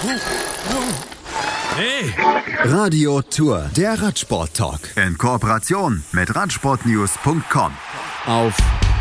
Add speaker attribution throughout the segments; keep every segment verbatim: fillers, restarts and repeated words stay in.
Speaker 1: Hey!
Speaker 2: Radio Tour, der Radsport-Talk. In Kooperation mit Radsportnews Punkt com. Auf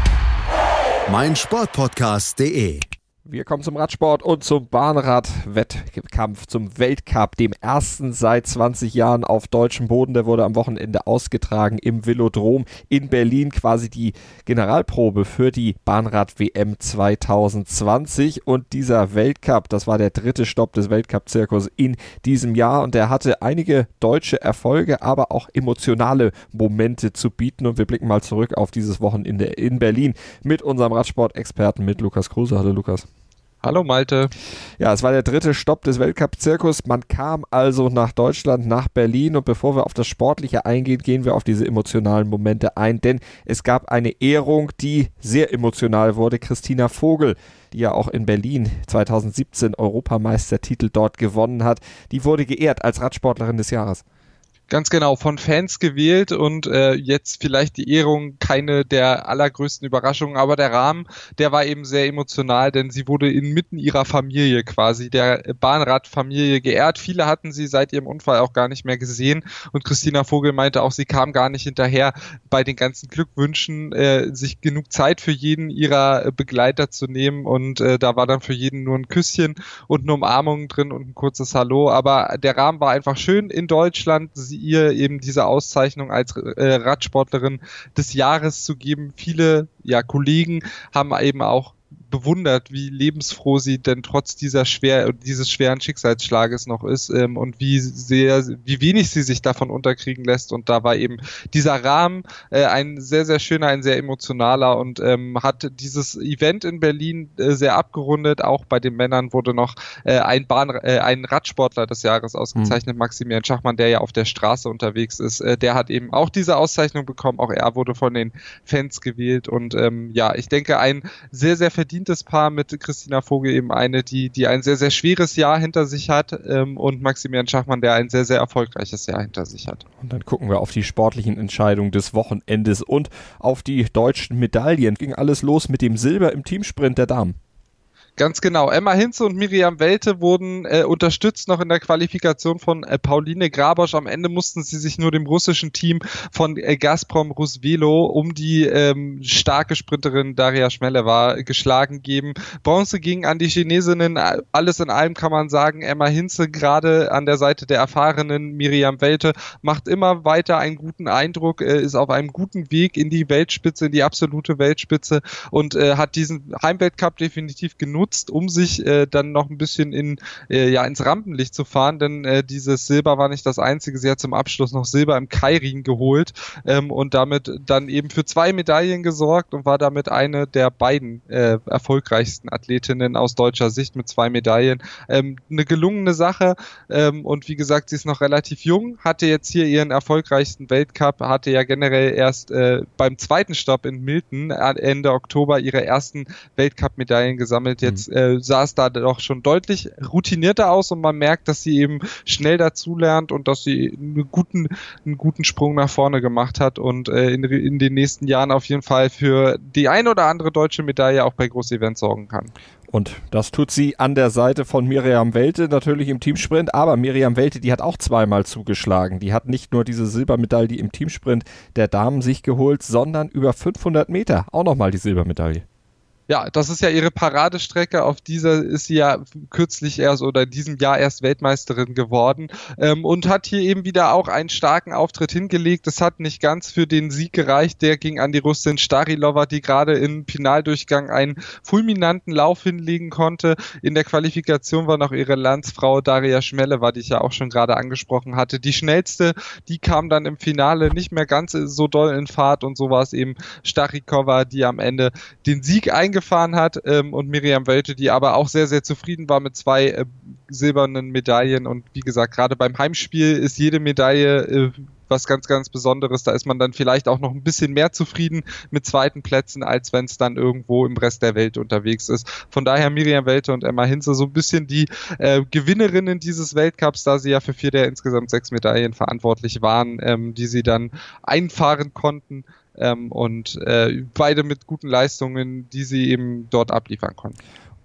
Speaker 2: meinsportpodcast punkt de.
Speaker 3: Wir kommen zum Radsport und zum Bahnrad-Wettkampf, zum Weltcup, dem ersten seit zwanzig Jahren auf deutschem Boden. Der wurde am Wochenende ausgetragen im Velodrom in Berlin, quasi die Generalprobe für die Bahnrad-W M zwanzig zwanzig. Und dieser Weltcup, das war der dritte Stopp des Weltcup-Zirkus in diesem Jahr. Und der hatte einige deutsche Erfolge, aber auch emotionale Momente zu bieten. Und wir blicken mal zurück auf dieses Wochenende in Berlin mit unserem Radsport-Experten, mit Lukas Kruse. Hallo Lukas.
Speaker 4: Hallo Malte.
Speaker 3: Ja, es war der dritte Stopp des Weltcup-Zirkus. Man kam also nach Deutschland, nach Berlin, und bevor wir auf das Sportliche eingehen, gehen wir auf diese emotionalen Momente ein, denn es gab eine Ehrung, die sehr emotional wurde. Christina Vogel, die ja auch in Berlin zwanzig siebzehn Europameistertitel dort gewonnen hat, die wurde geehrt als Radsportlerin des Jahres.
Speaker 4: Ganz genau, von Fans gewählt und äh, jetzt vielleicht die Ehrung keine der allergrößten Überraschungen, aber der Rahmen, der war eben sehr emotional, denn sie wurde inmitten ihrer Familie quasi, der Bahnradfamilie geehrt. Viele hatten sie seit ihrem Unfall auch gar nicht mehr gesehen und Christina Vogel meinte auch, sie kam gar nicht hinterher, bei den ganzen Glückwünschen äh, sich genug Zeit für jeden ihrer Begleiter zu nehmen und äh, da war dann für jeden nur ein Küsschen und eine Umarmung drin und ein kurzes Hallo, aber der Rahmen war einfach schön in Deutschland, sie ihr eben diese Auszeichnung als äh, Radsportlerin des Jahres zu geben. Viele ja, Kollegen haben eben auch bewundert, wie lebensfroh sie denn trotz dieser schwer, dieses schweren Schicksalsschlages noch ist ähm, und wie sehr, wie wenig sie sich davon unterkriegen lässt. Und da war eben dieser Rahmen äh, ein sehr, sehr schöner, ein sehr emotionaler und ähm, hat dieses Event in Berlin äh, sehr abgerundet. Auch bei den Männern wurde noch äh, ein Bahn, äh, ein Radsportler des Jahres ausgezeichnet, mhm. Maximilian Schachmann, der ja auf der Straße unterwegs ist. Äh, der hat eben auch diese Auszeichnung bekommen. Auch er wurde von den Fans gewählt und ähm, ja, ich denke, ein sehr, sehr verdientes Paar mit Christina Vogel, eben eine, die, die ein sehr, sehr schweres Jahr hinter sich hat ähm, und Maximilian Schachmann, der ein sehr, sehr erfolgreiches Jahr hinter sich hat.
Speaker 3: Und dann gucken wir auf die sportlichen Entscheidungen des Wochenendes und auf die deutschen Medaillen. Ging alles los mit dem Silber im Teamsprint der Damen.
Speaker 4: Ganz genau. Emma Hinze und Miriam Welte wurden äh, unterstützt noch in der Qualifikation von äh, Pauline Grabosch. Am Ende mussten sie sich nur dem russischen Team von äh, Gazprom Rusvelo um die ähm, starke Sprinterin Daria Schmeleva geschlagen geben. Bronze ging an die Chinesinnen. Alles in allem kann man sagen, Emma Hinze gerade an der Seite der erfahrenen Miriam Welte macht immer weiter einen guten Eindruck, äh, ist auf einem guten Weg in die Weltspitze, in die absolute Weltspitze und äh, hat diesen Heimweltcup definitiv genutzt, um sich äh, dann noch ein bisschen in äh, ja ins Rampenlicht zu fahren, denn äh, dieses Silber war nicht das einzige. Sie hat zum Abschluss noch Silber im Keirin geholt ähm, und damit dann eben für zwei Medaillen gesorgt und war damit eine der beiden äh, erfolgreichsten Athletinnen aus deutscher Sicht mit zwei Medaillen. Ähm, eine gelungene Sache ähm, und wie gesagt, sie ist noch relativ jung, hatte jetzt hier ihren erfolgreichsten Weltcup, hatte ja generell erst äh, beim zweiten Stopp in Milton Ende Oktober ihre ersten Weltcup-Medaillen gesammelt. Jetzt Äh, sah es da doch schon deutlich routinierter aus und man merkt, dass sie eben schnell dazulernt und dass sie einen guten, einen guten Sprung nach vorne gemacht hat und äh, in, in den nächsten Jahren auf jeden Fall für die ein oder andere deutsche Medaille auch bei Großevents sorgen kann.
Speaker 3: Und das tut sie an der Seite von Miriam Welte, natürlich im Teamsprint, aber Miriam Welte, die hat auch zweimal zugeschlagen. Die hat nicht nur diese Silbermedaille im Teamsprint der Damen sich geholt, sondern über fünfhundert Meter auch nochmal die Silbermedaille.
Speaker 4: Ja, das ist ja ihre Paradestrecke, auf dieser ist sie ja kürzlich erst oder in diesem Jahr erst Weltmeisterin geworden ähm, und hat hier eben wieder auch einen starken Auftritt hingelegt. Es hat nicht ganz für den Sieg gereicht, der ging an die Russin Starilova, die gerade im Finaldurchgang einen fulminanten Lauf hinlegen konnte. In der Qualifikation war noch ihre Landsfrau Daria Schmeleva, die ich ja auch schon gerade angesprochen hatte, die schnellste, die kam dann im Finale nicht mehr ganz so doll in Fahrt und so war es eben Starikova, die am Ende den Sieg eingefahren hat ähm, und Miriam Welte, die aber auch sehr, sehr zufrieden war mit zwei äh, silbernen Medaillen und wie gesagt, gerade beim Heimspiel ist jede Medaille äh, was ganz, ganz Besonderes. Da ist man dann vielleicht auch noch ein bisschen mehr zufrieden mit zweiten Plätzen, als wenn es dann irgendwo im Rest der Welt unterwegs ist. Von daher Miriam Welte und Emma Hinze so ein bisschen die äh, Gewinnerinnen dieses Weltcups, da sie ja für vier der insgesamt sechs Medaillen verantwortlich waren, ähm, die sie dann einfahren konnten. Ähm, und äh, beide mit guten Leistungen, die sie eben dort abliefern konnten.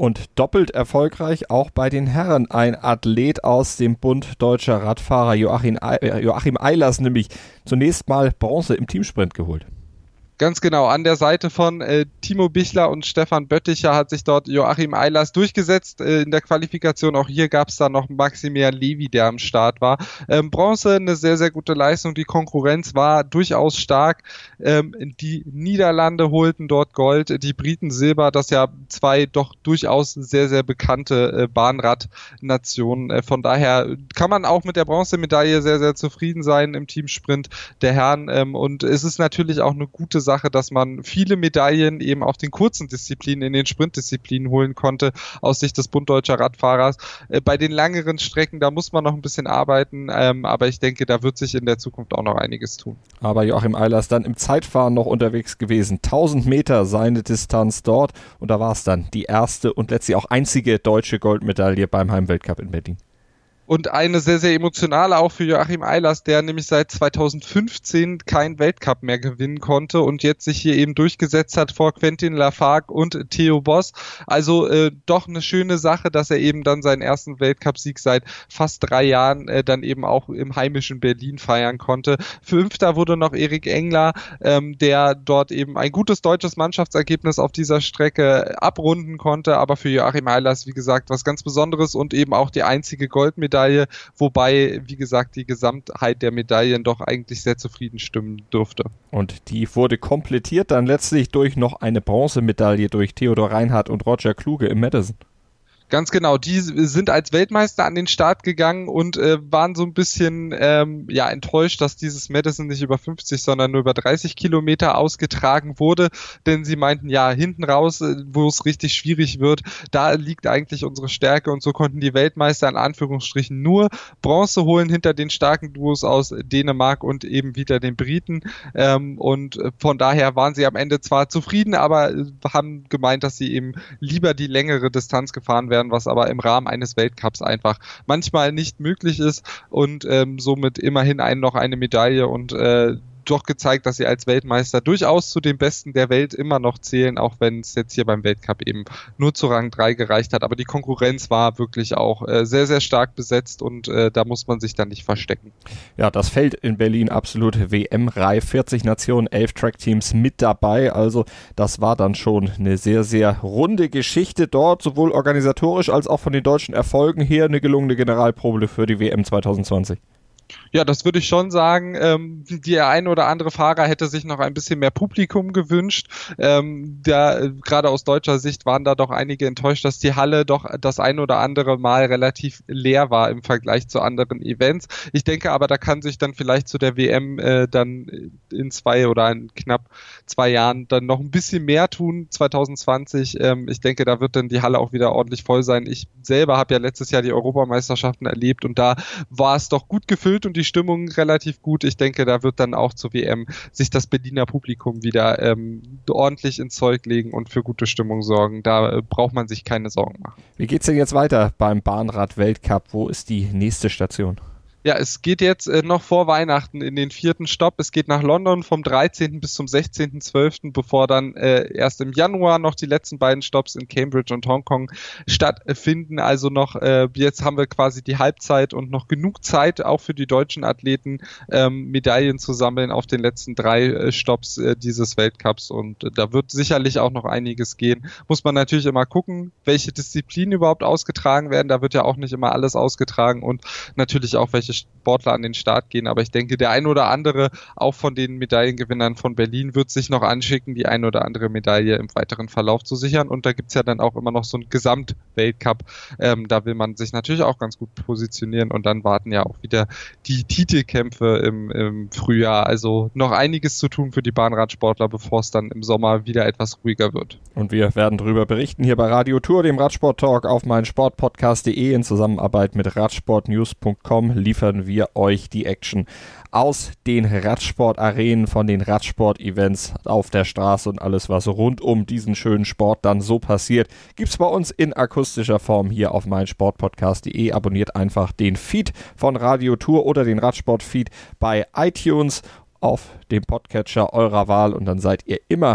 Speaker 3: Und doppelt erfolgreich auch bei den Herren. Ein Athlet aus dem Bund Deutscher Radfahrer, Joachim, äh, Joachim Eilers, nämlich zunächst mal Bronze im Teamsprint geholt.
Speaker 4: Ganz genau, an der Seite von äh, Timo Bichler und Stefan Bötticher hat sich dort Joachim Eilers durchgesetzt äh, in der Qualifikation. Auch hier gab es dann noch Maximilian Levy, der am Start war. Ähm, Bronze, eine sehr, sehr gute Leistung. Die Konkurrenz war durchaus stark. Ähm, die Niederlande holten dort Gold, die Briten Silber. Das ja zwei doch durchaus sehr, sehr bekannte äh, Bahnradnationen. Äh, von daher kann man auch mit der Bronzemedaille sehr, sehr zufrieden sein im Teamsprint der Herren. Ähm, und es ist natürlich auch eine gute Sache, Sache, dass man viele Medaillen eben auf den kurzen Disziplinen in den Sprintdisziplinen holen konnte aus Sicht des Bund Deutscher Radfahrers. Äh, bei den langeren Strecken, da muss man noch ein bisschen arbeiten, ähm, aber ich denke, da wird sich in der Zukunft auch noch einiges tun.
Speaker 3: Aber Joachim Eilers dann im Zeitfahren noch unterwegs gewesen. tausend Meter seine Distanz dort und da war es dann die erste und letztlich auch einzige deutsche Goldmedaille beim Heimweltcup in Berlin.
Speaker 4: Und eine sehr, sehr emotionale auch für Joachim Eilers, der nämlich seit zweitausendfünfzehn keinen Weltcup mehr gewinnen konnte und jetzt sich hier eben durchgesetzt hat vor Quentin Lafargue und Theo Boss. Also äh, doch eine schöne Sache, dass er eben dann seinen ersten Weltcup-Sieg seit fast drei Jahren äh, dann eben auch im heimischen Berlin feiern konnte. Fünfter wurde noch Erik Engler, ähm, der dort eben ein gutes deutsches Mannschaftsergebnis auf dieser Strecke abrunden konnte, aber für Joachim Eilers, wie gesagt, was ganz Besonderes und eben auch die einzige Goldmedaille, wobei, wie gesagt, die Gesamtheit der Medaillen doch eigentlich sehr zufrieden stimmen dürfte.
Speaker 3: Und die wurde komplettiert dann letztlich durch noch eine Bronzemedaille durch Theodor Reinhardt und Roger Kluge im Madison.
Speaker 4: Ganz genau, die sind als Weltmeister an den Start gegangen und äh, waren so ein bisschen ähm, ja enttäuscht, dass dieses Madison nicht über fünfzig, sondern nur über dreißig Kilometer ausgetragen wurde, denn sie meinten, ja, hinten raus, äh, wo es richtig schwierig wird, da liegt eigentlich unsere Stärke und so konnten die Weltmeister in Anführungsstrichen nur Bronze holen hinter den starken Duos aus Dänemark und eben wieder den Briten ähm, und von daher waren sie am Ende zwar zufrieden, aber äh, haben gemeint, dass sie eben lieber die längere Distanz gefahren werden, was aber im Rahmen eines Weltcups einfach manchmal nicht möglich ist und ähm, somit immerhin ein, noch eine Medaille und äh, doch gezeigt, dass sie als Weltmeister durchaus zu den Besten der Welt immer noch zählen, auch wenn es jetzt hier beim Weltcup eben nur zu Rang drei gereicht hat. Aber die Konkurrenz war wirklich auch äh, sehr, sehr stark besetzt und äh, da muss man sich dann nicht verstecken.
Speaker 3: Ja, das Feld in Berlin absolut W M-reif. vierzig Nationen, elf Trackteams mit dabei. Also das war dann schon eine sehr, sehr runde Geschichte dort, sowohl organisatorisch als auch von den deutschen Erfolgen her eine gelungene Generalprobe für die W M zwanzig zwanzig.
Speaker 4: Ja, das würde ich schon sagen. Ähm, der ein oder andere Fahrer hätte sich noch ein bisschen mehr Publikum gewünscht. Ähm, da, äh, gerade aus deutscher Sicht waren da doch einige enttäuscht, dass die Halle doch das ein oder andere Mal relativ leer war im Vergleich zu anderen Events. Ich denke aber, da kann sich dann vielleicht zu der W M äh, dann in zwei oder in knapp zwei Jahren dann noch ein bisschen mehr tun, zwanzig zwanzig. Ähm, ich denke, da wird dann die Halle auch wieder ordentlich voll sein. Ich selber habe ja letztes Jahr die Europameisterschaften erlebt und da war es doch gut gefüllt und die Stimmung relativ gut. Ich denke, da wird dann auch zur W M sich das Berliner Publikum wieder ähm, ordentlich ins Zeug legen und für gute Stimmung sorgen. Da äh, braucht man sich keine Sorgen machen.
Speaker 3: Wie geht's denn jetzt weiter beim Bahnrad-Weltcup? Wo ist die nächste Station?
Speaker 4: Ja, es geht jetzt äh, noch vor Weihnachten in den vierten Stopp. Es geht nach London vom dreizehnten bis zum sechzehnten zwölften, bevor dann äh, erst im Januar noch die letzten beiden Stopps in Cambridge und Hongkong stattfinden. Also noch, äh, jetzt haben wir quasi die Halbzeit und noch genug Zeit, auch für die deutschen Athleten ähm, Medaillen zu sammeln auf den letzten drei äh, Stopps äh, dieses Weltcups. Und äh, da wird sicherlich auch noch einiges gehen. Muss man natürlich immer gucken, welche Disziplinen überhaupt ausgetragen werden. Da wird ja auch nicht immer alles ausgetragen und natürlich auch welche Sportler an den Start gehen, aber ich denke, der ein oder andere, auch von den Medaillengewinnern von Berlin, wird sich noch anschicken, die ein oder andere Medaille im weiteren Verlauf zu sichern und da gibt's ja dann auch immer noch so einen Gesamtweltcup, ähm, da will man sich natürlich auch ganz gut positionieren und dann warten ja auch wieder die Titelkämpfe im, im Frühjahr, also noch einiges zu tun für die Bahnradsportler, bevor es dann im Sommer wieder etwas ruhiger wird.
Speaker 3: Und wir werden darüber berichten hier bei Radio Tour, dem Radsport-Talk auf meinsportpodcast punkt de in Zusammenarbeit mit radsportnews punkt com liefern wir euch die Action aus den Radsportarenen, von den Radsport-Events auf der Straße und alles, was rund um diesen schönen Sport dann so passiert, gibt's bei uns in akustischer Form hier auf meinsportpodcast punkt de. Abonniert einfach den Feed von Radio Tour oder den Radsport-Feed bei iTunes auf dem Podcatcher eurer Wahl und dann seid ihr immer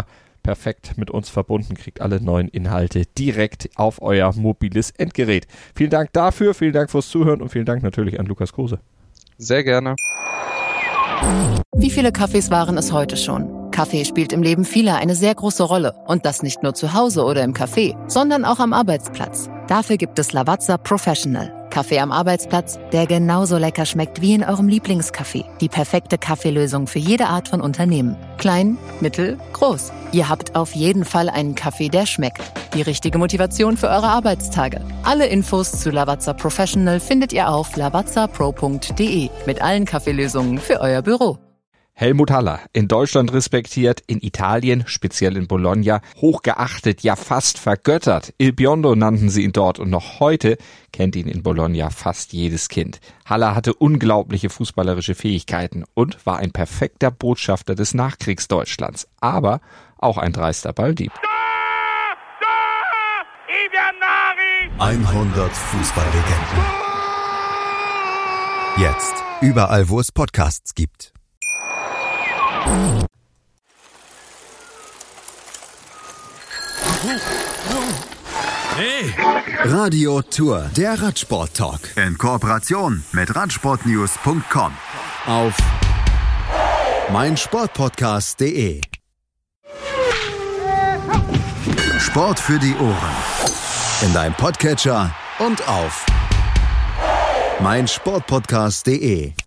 Speaker 3: perfekt mit uns verbunden, kriegt alle neuen Inhalte direkt auf euer mobiles Endgerät. Vielen Dank dafür, vielen Dank fürs Zuhören und vielen Dank natürlich an Lukas Kruse.
Speaker 4: Sehr gerne.
Speaker 1: Wie viele Kaffees waren es heute schon? Kaffee spielt im Leben vieler eine sehr große Rolle. Und das nicht nur zu Hause oder im Café, sondern auch am Arbeitsplatz. Dafür gibt es Lavazza Professional. Kaffee am Arbeitsplatz, der genauso lecker schmeckt wie in eurem Lieblingscafé. Die perfekte Kaffeelösung für jede Art von Unternehmen. Klein, mittel, groß. Ihr habt auf jeden Fall einen Kaffee, der schmeckt. Die richtige Motivation für eure Arbeitstage. Alle Infos zu Lavazza Professional findet ihr auf lavazza pro punkt de mit allen Kaffeelösungen für euer Büro.
Speaker 3: Helmut Haller, in Deutschland respektiert, in Italien, speziell in Bologna, hochgeachtet, ja fast vergöttert. Il Biondo nannten sie ihn dort und noch heute kennt ihn in Bologna fast jedes Kind. Haller hatte unglaubliche fußballerische Fähigkeiten und war ein perfekter Botschafter des Nachkriegsdeutschlands, aber auch ein dreister Balldieb.
Speaker 2: hundert Fußballlegenden. Jetzt überall, wo es Podcasts gibt. Hey. Radio Tour, der Radsport-Talk. In Kooperation mit radsportnews punkt com. Auf meinsportpodcast punkt de. Sport für die Ohren. In deinem Podcatcher und auf meinsportpodcast punkt de.